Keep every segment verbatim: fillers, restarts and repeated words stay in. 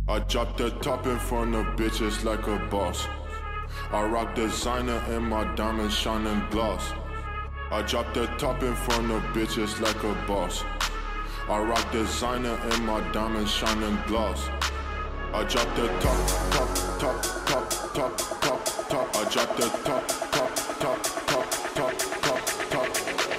I drop the top in front of bitches like a boss. I rock designer and my diamonds shining gloss. I drop the top in front of bitches like a boss. I rock designer and my diamonds shining gloss. I drop the top, top, top, top, top, top, top. I drop the top, top, top, top, top, top, top.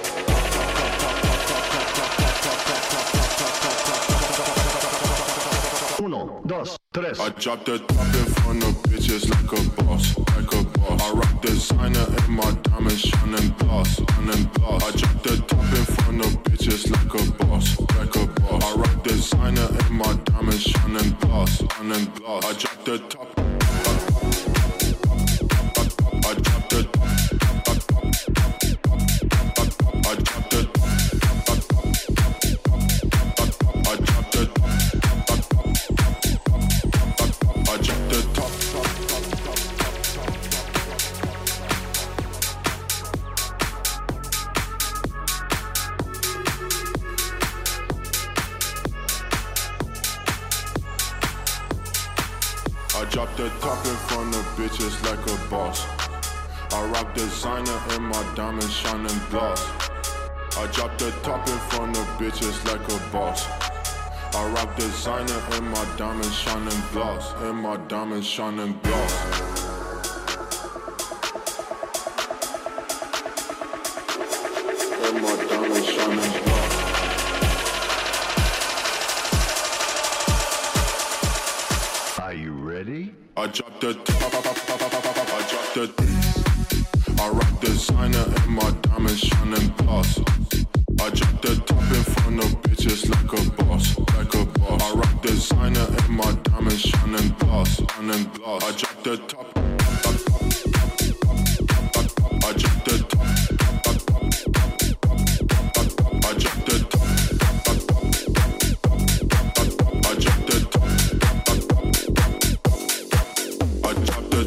Uno, dos, tres. I drop the top in front of bitches like a boss, like a boss. I rock designer and my diamonds shining gloss, shining gloss. I drop the top in front of bitches like a boss, like a boss. I rock designer and my diamonds shining gloss, shining gloss. I drop the top. I drop the top. I drop the I drop the I drop the top, top, top, top, top, I drop the top in front of bitches like a boss. I rock designer and my diamonds shining gloss. I drop the top in front of bitches like a boss. I rock designer and my diamonds shining gloss, and my diamonds shining gloss. And my diamonds shining gloss. Are you ready? I drop the top, I drop the I rock designer and my diamonds shining gloss. I drop the top in front of bitches like a boss, like a boss. I rock designer and my diamonds shining gloss, shining gloss. I drop the top. I drop the top. I drop the top. I drop the top. I drop the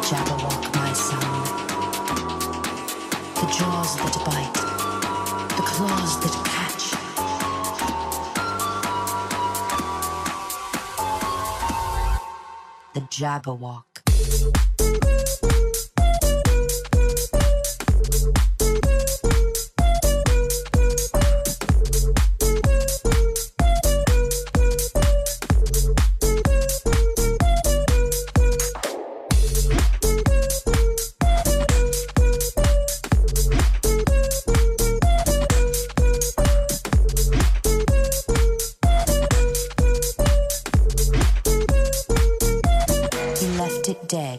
Jabberwock, my son. The jaws that bite, the claws that catch. The Jabberwock. Dead.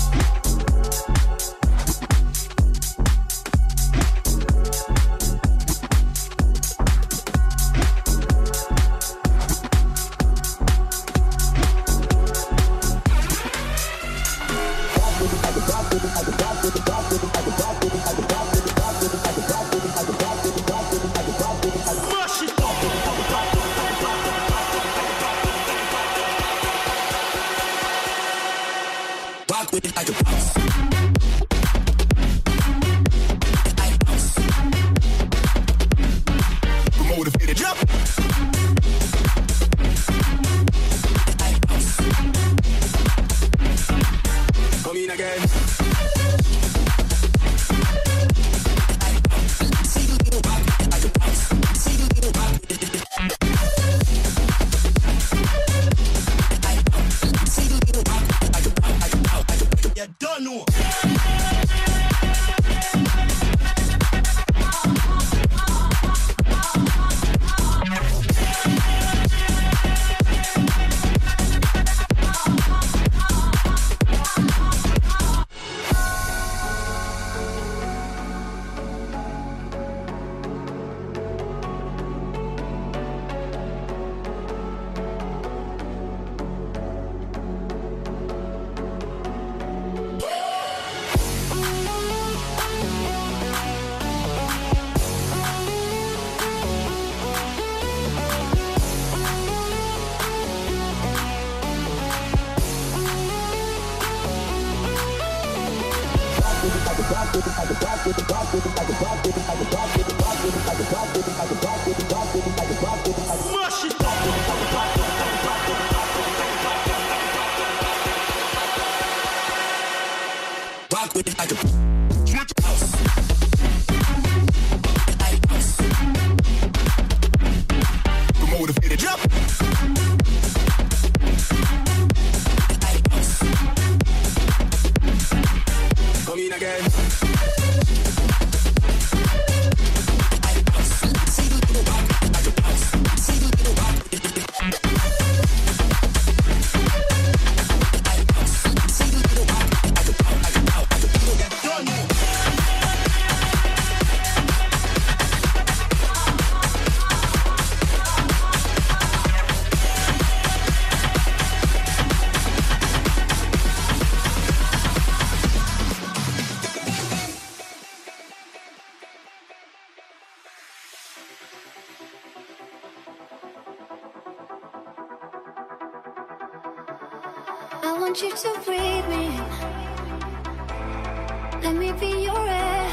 I want you to breathe me in. Let me be your air.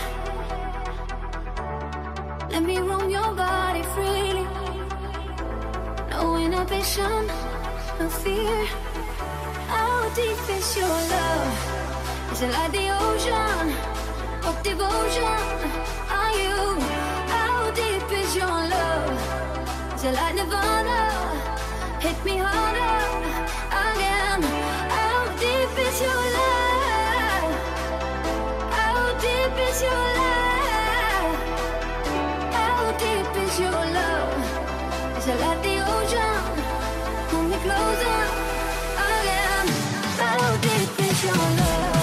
Let me roam your body freely. No inhibition, no fear. How deep is your love? Is it like the ocean? What devotion are you? How deep is your love? Is it like Nirvana? Hit me harder again. How deep is your love? How deep is your love? How deep is your love? Is it like the ocean? Pull me closer again. How deep is your love?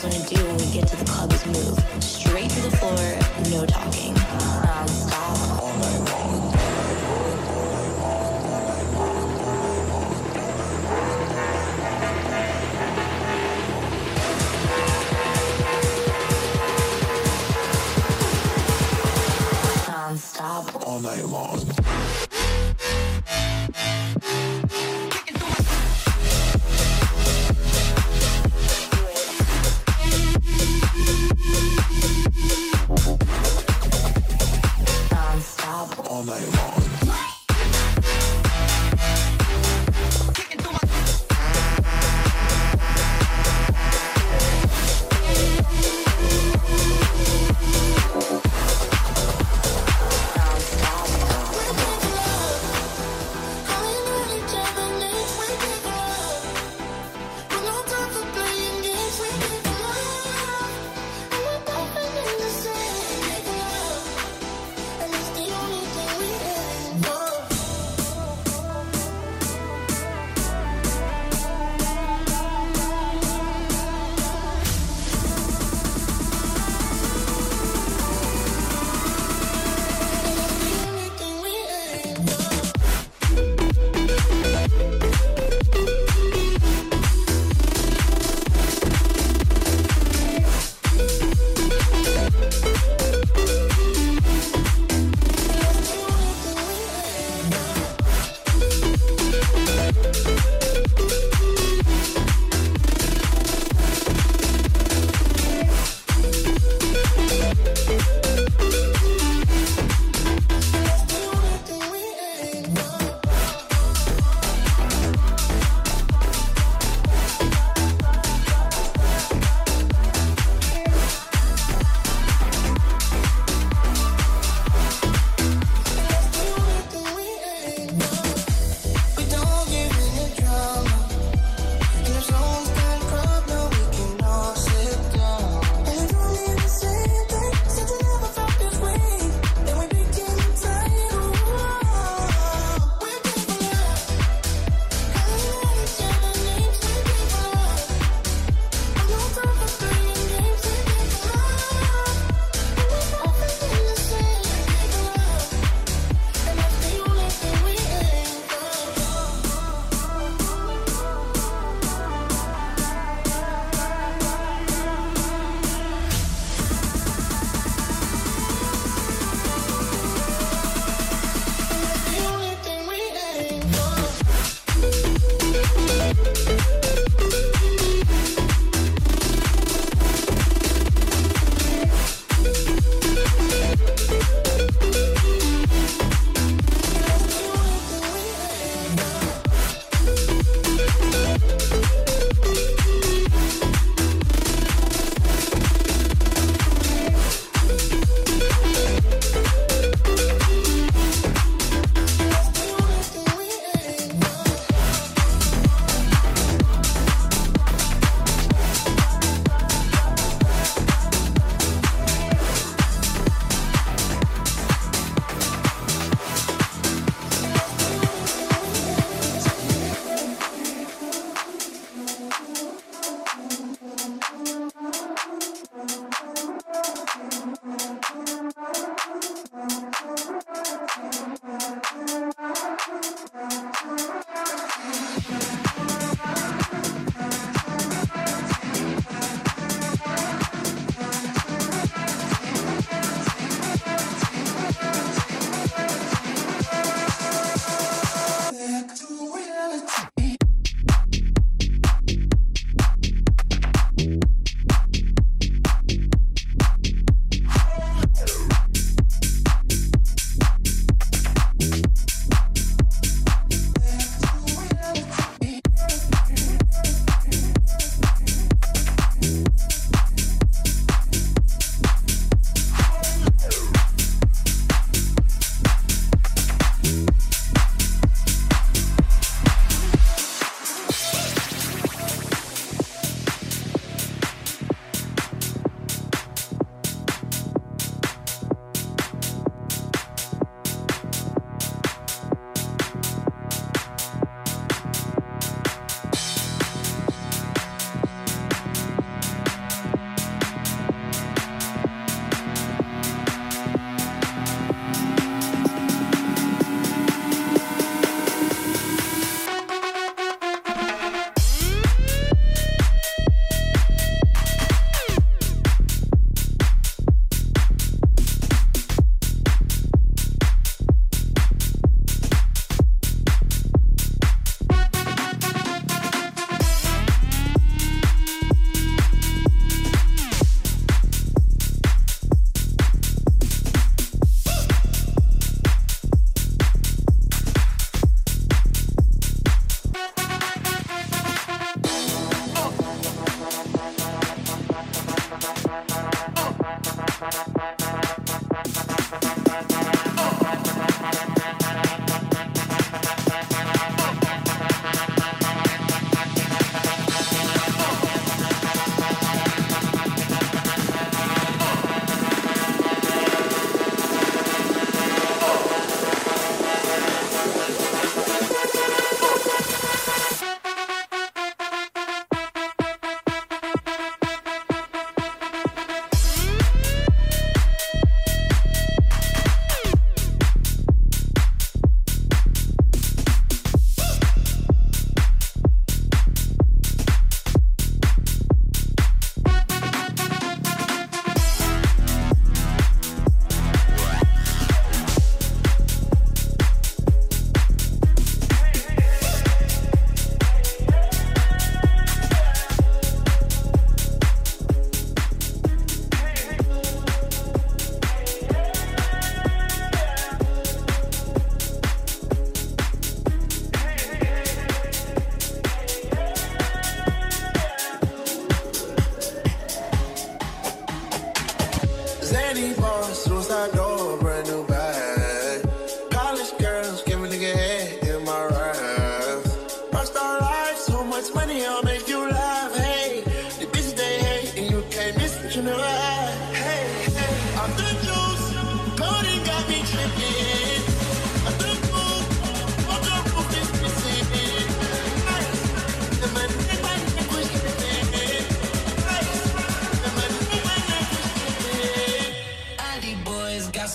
guys want to do when we get to the club is move. Straight to the floor, no talking. Non-stop all night long. Non-stop all night long.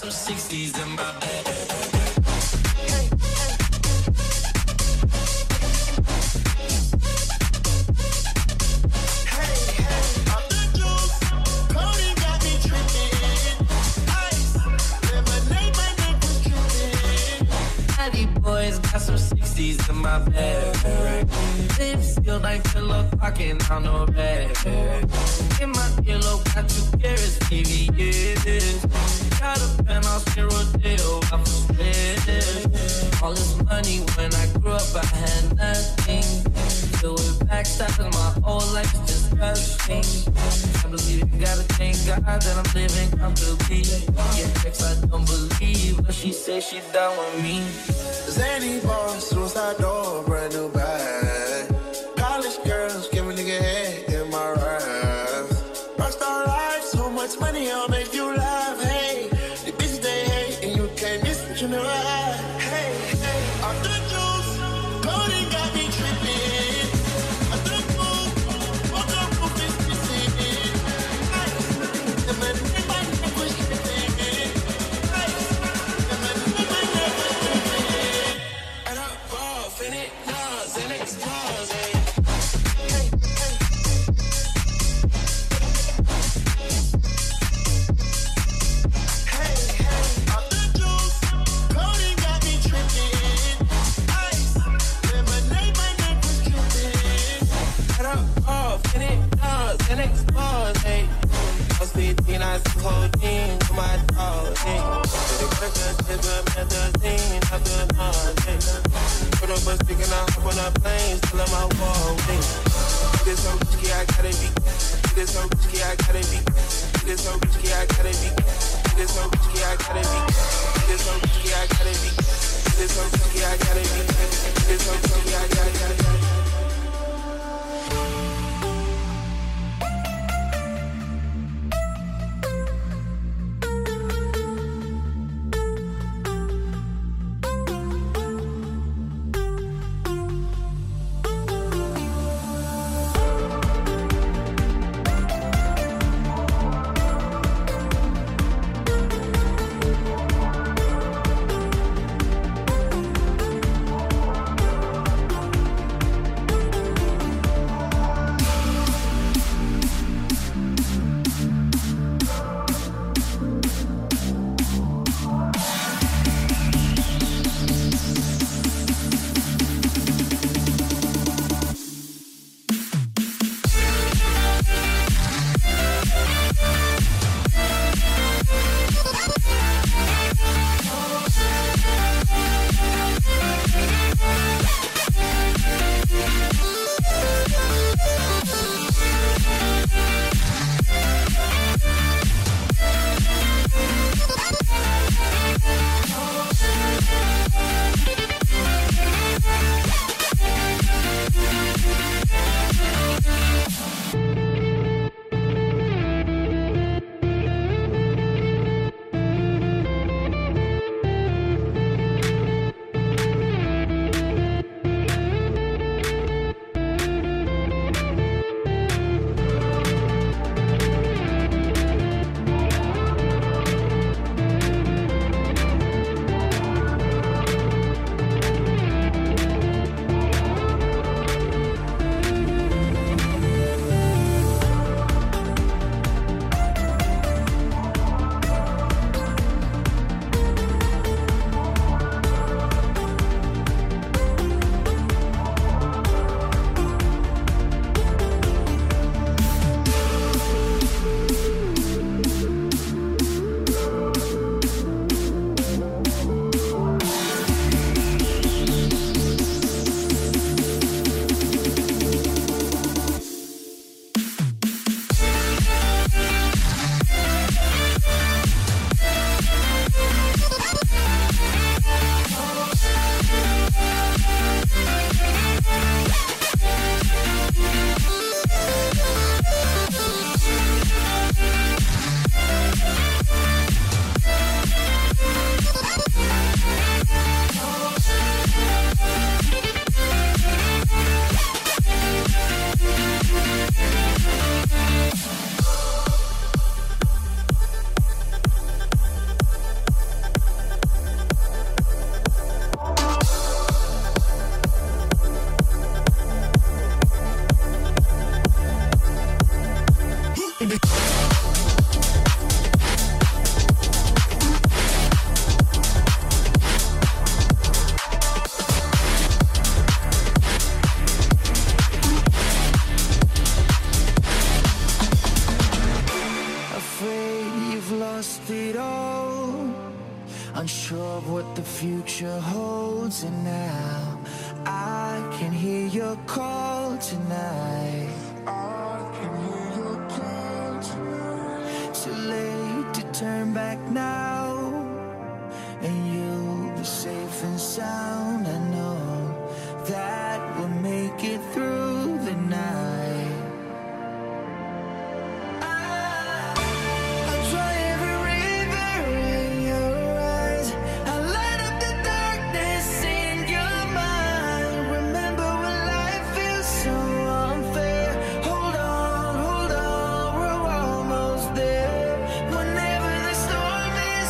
some sixties in my bag. Boys got some sixties in my bag. Lips feel like pillow talking on no bag. In my pillow got two carats, T V, yeah. Got a penthouse in Rodeo, I'm split. All this money when I grew up, I had nothing. Still with backstabbing, my whole life is disgusting. I believe you gotta thank God that I'm living comfortably. Yeah, ex, I don't believe, but she says she down with me. Zany boss, suicide door, brand new bag. College girls, give a nigga head in my raps. Rockstar life, so much money, I'll make you laugh. Hey, the bitches they hate, and you can't miss what you never had. Hey, hey, off the juice, coding got me tripping. Off the roof, off the roof is missing. Ice, the man in my neck was tripping. Ice, the man in my neck was tripping. And I'm off in it, nuts, and explodes, hey. Hey, hey. Hey, hey, off the juice, coding got me tripping. Ice, lemonade, my neck was tripping. And I'm off in it, nuts, and explodes, hey. I was fifteen, I took codeine to my dog, hey. The pressure, tip of methazine, after nothing. Put up a stick and I hop on a plane, still on my wall, hey. This so risky, I gotta be. This so risky, I gotta be. This so risky, I gotta be. This so risky, I gotta be. This so risky, I gotta be. This so risky, I gotta be. This so risky, I gotta be. Afraid you've lost it all, unsure of what the future holds, and now I can hear your call tonight. I can hear your call tonight. Too late to turn back now, and you'll be safe and sound. I know that we'll make it through the night. Storm is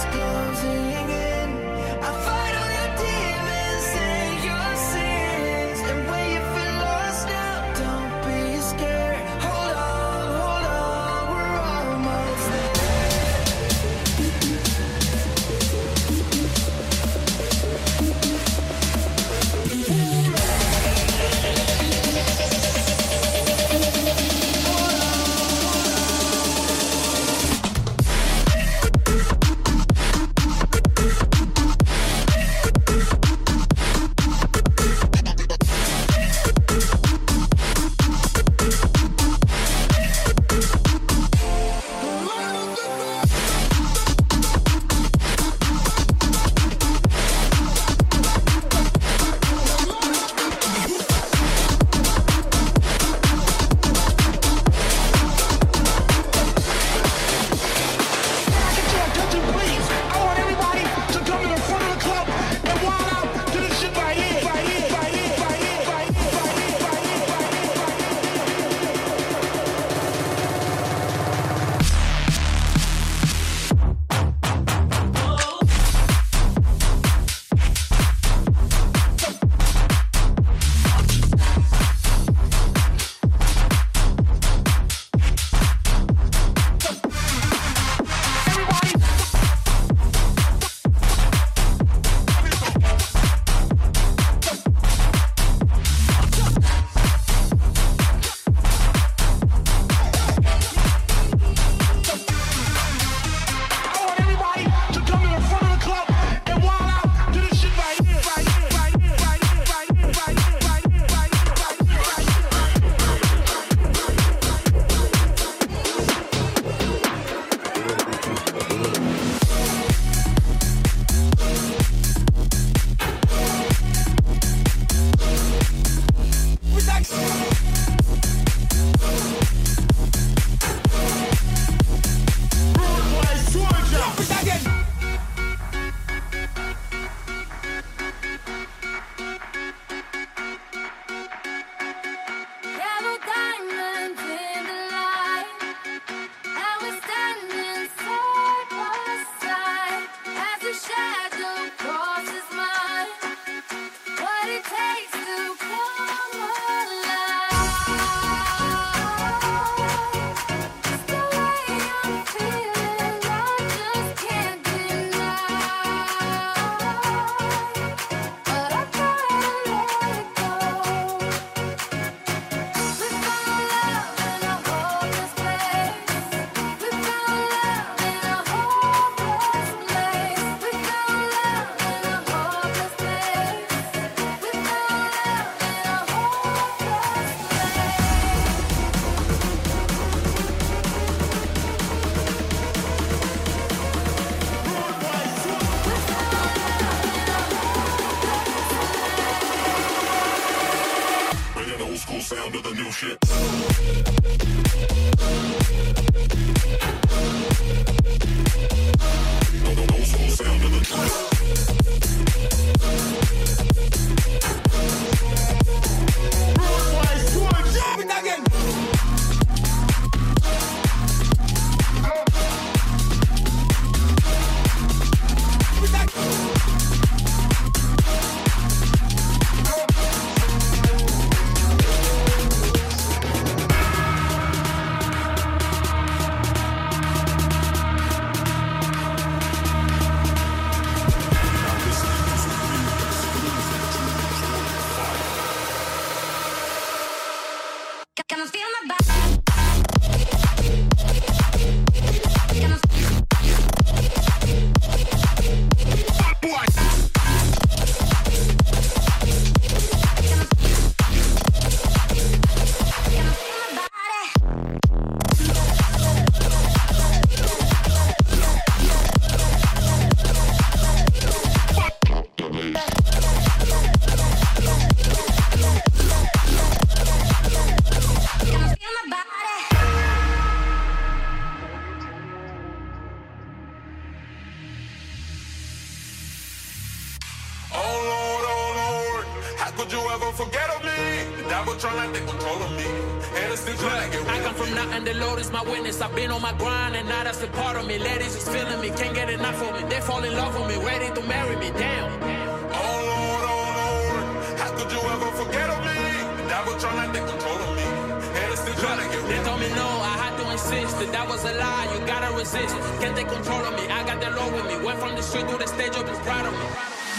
forget of me. The devil trying to take control of me. Haters still trying to get rid of me. I come from nothing, the Lord is my witness. I've been on my grind and now that's a part of me. Ladies is feeling me, can't get enough of me. They fall in love with me, ready to marry me. Damn. Oh Lord, oh Lord, how could you ever forget of me? The devil trying to take control of me. Haters still trying to get rid of me. They told me no, I had to insist that that was a lie. You gotta resist, can't take control of me. I got the Lord with me. Went from the street to the stage, up is proud of me.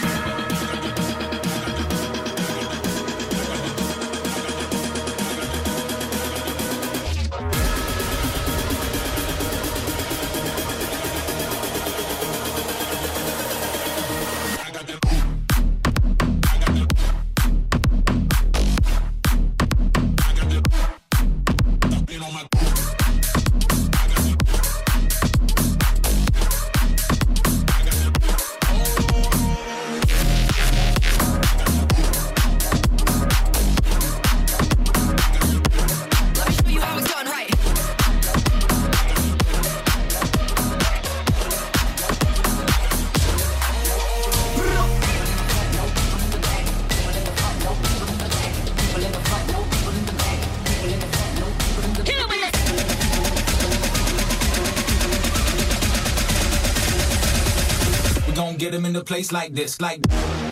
Get him in a place like this, like,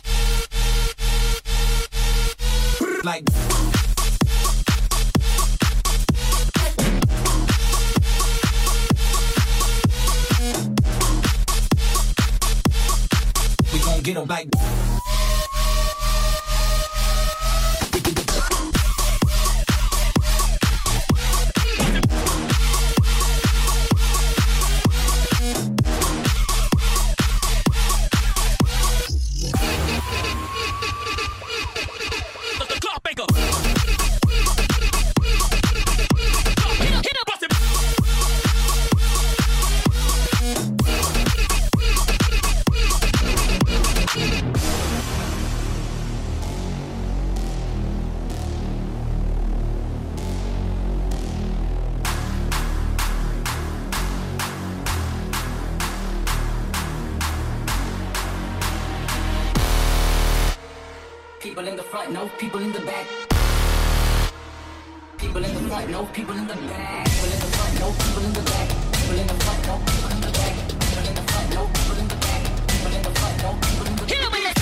like. We gon' get him like. People in the front, no people in the back. People in the front, no people in the back. People in the front, no people in the back. People in the front, no people in the back. People in the front, no people in the back. People in the front, no people in the back.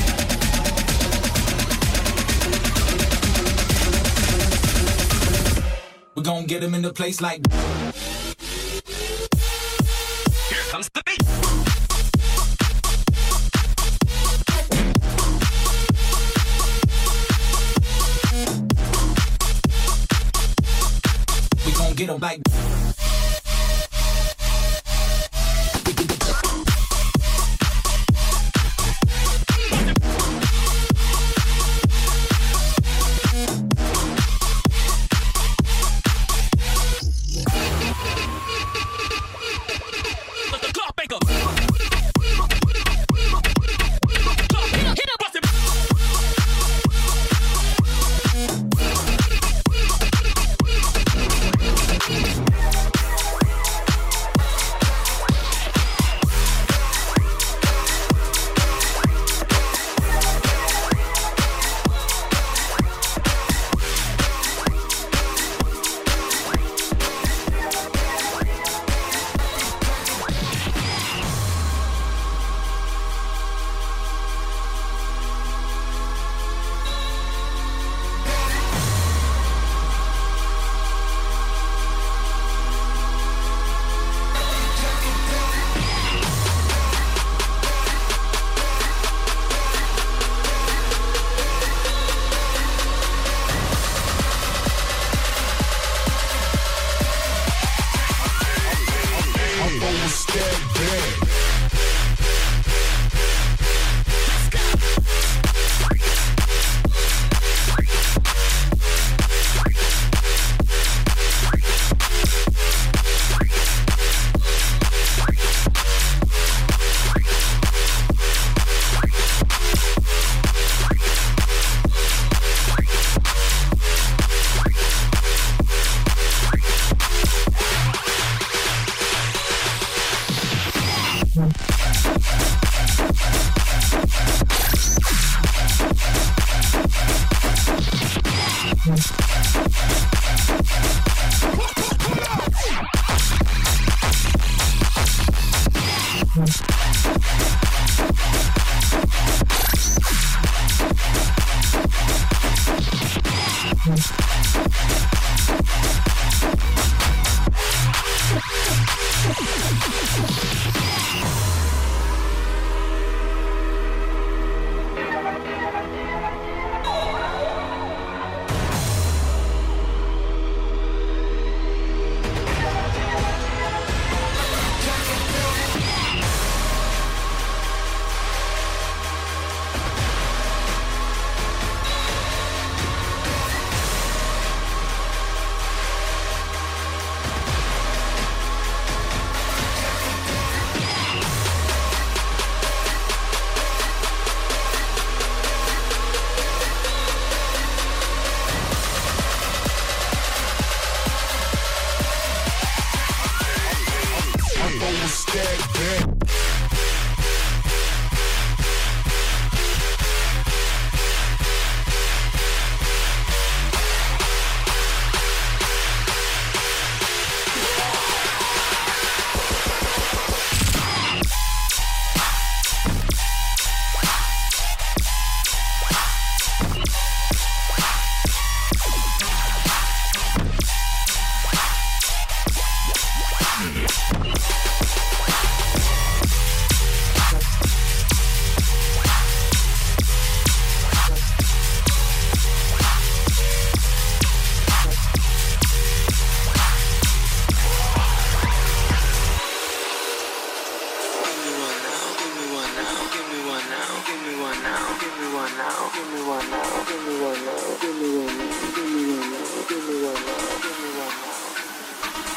We gon' get him in a place like. Here comes the beat. Get him like.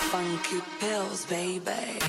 Funky pills, baby.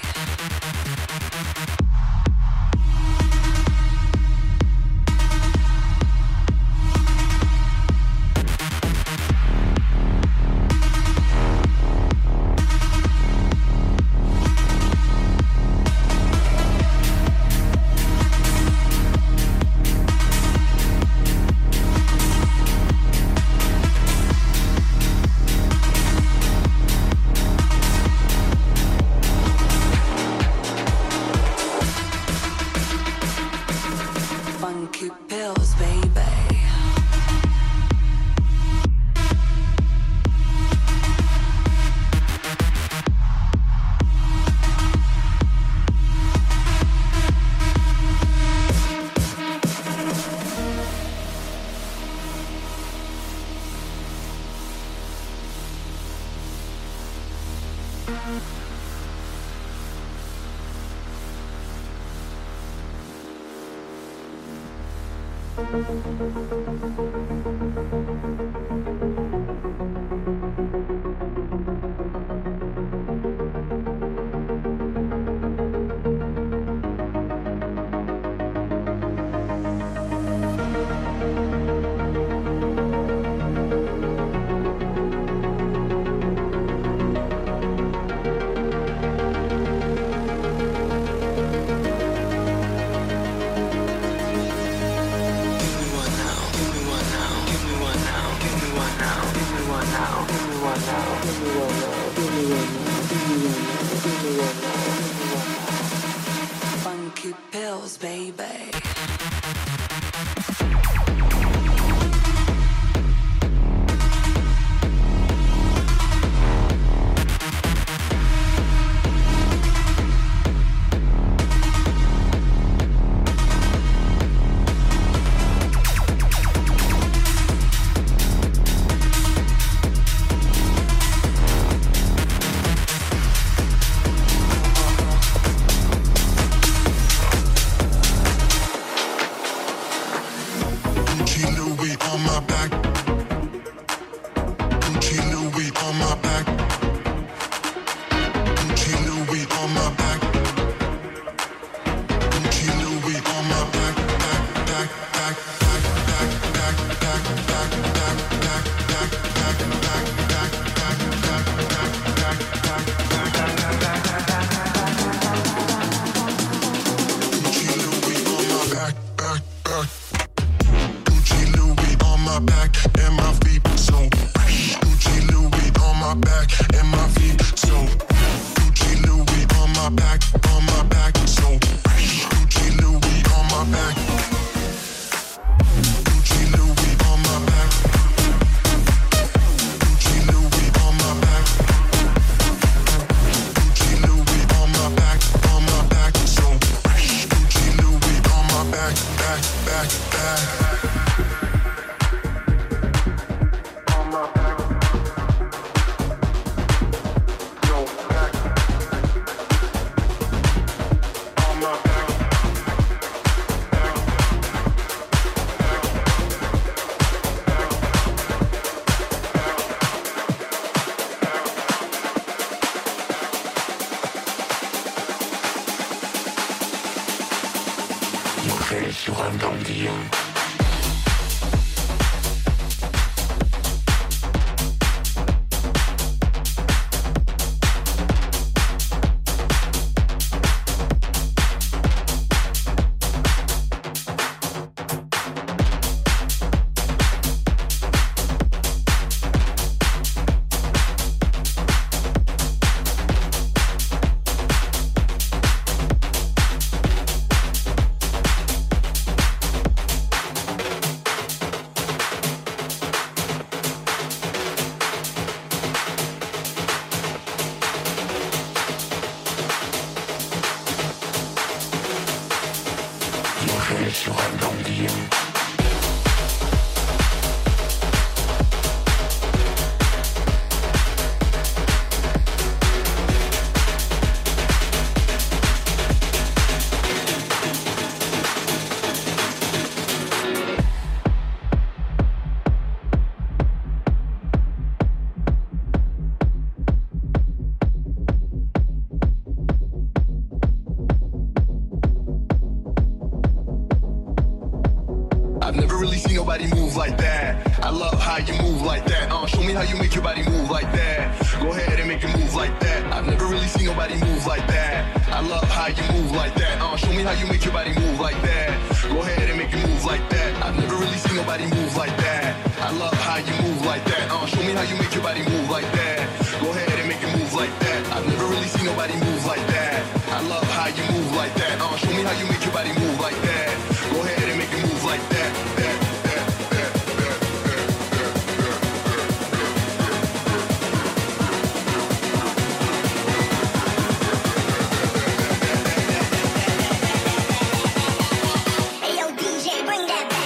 Funky pills, baby. see nobody move like that. I love how you move like that. Uh, show me how you make your body move like that. Go ahead and make it move like that. I've never really seen nobody move like that. I love how you move like that. Uh, show me how you make your body move like that. Go ahead and make it move like that. I've never really seen nobody move like that. I love how you move like that. Uh, show me how you make your body move like that. Go ahead and make it move like that. I've never really seen nobody move like that. I love how you move like that. Uh, show me how you make your body move like that. Go ahead and make it move like that. that, that, that, that, Hey yo, D J, bring that back.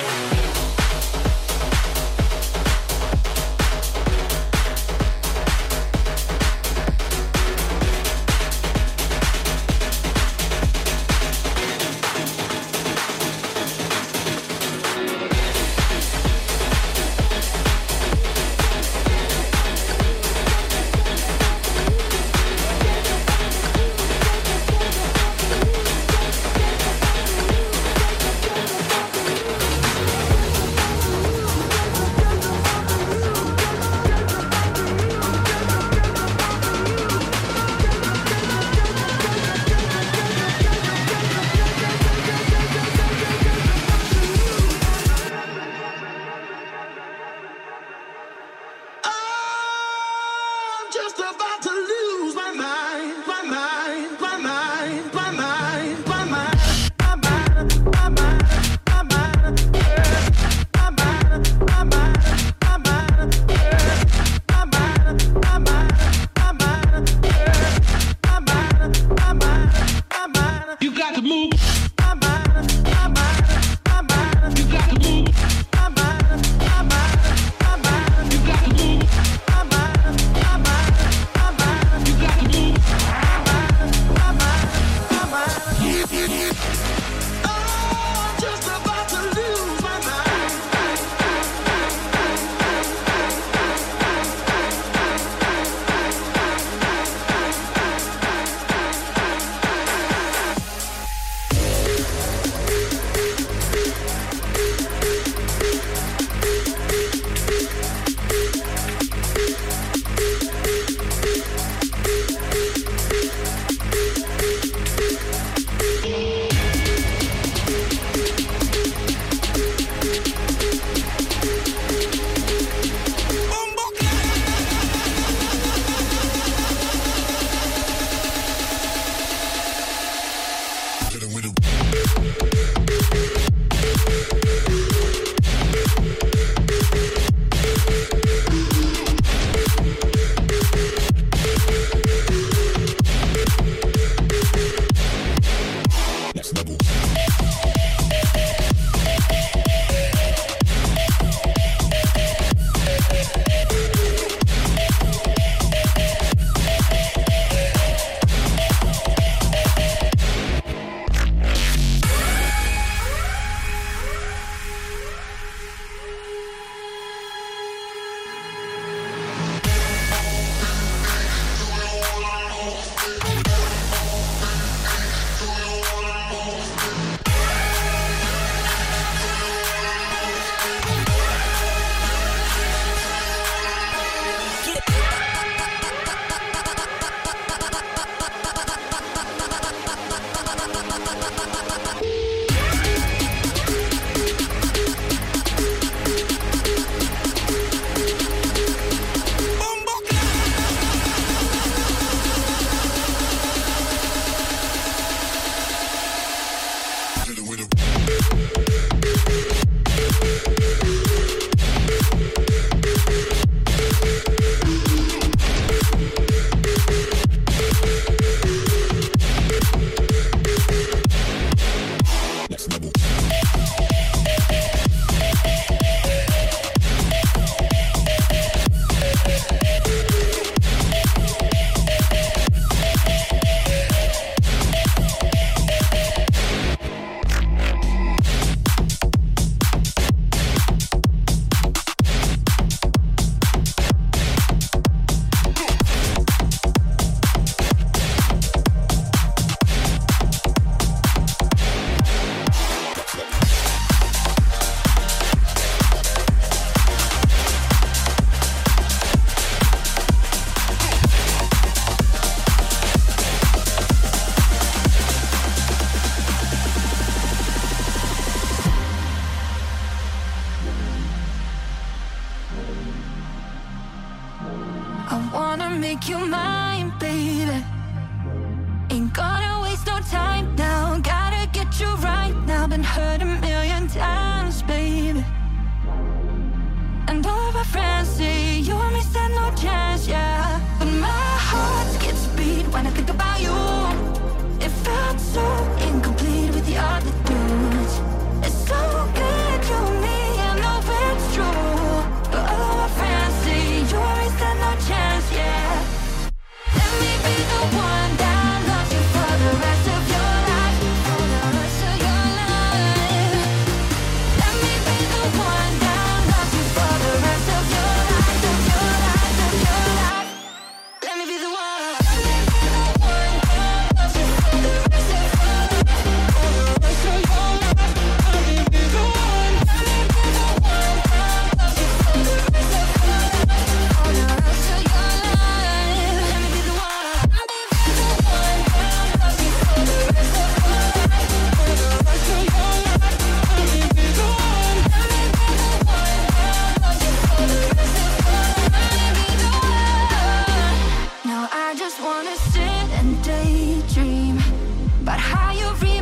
I'm just about to lose my mind, my mind, my mind, my mind, my mind, my mind, my mind, my mind, yeah. My mind, my mind, my mind, yeah. My mind, my mind, my mind, yeah. My mind, my mind, my mind. You got to move. My mind, my mind, my mind. You got to move. My mind, my mind, my mind. You got to move. My mind, my mind, my mind. You got to move. My mind, my mind, my mind. Oh, I'm just about to lose my mind. sit and daydream about how you really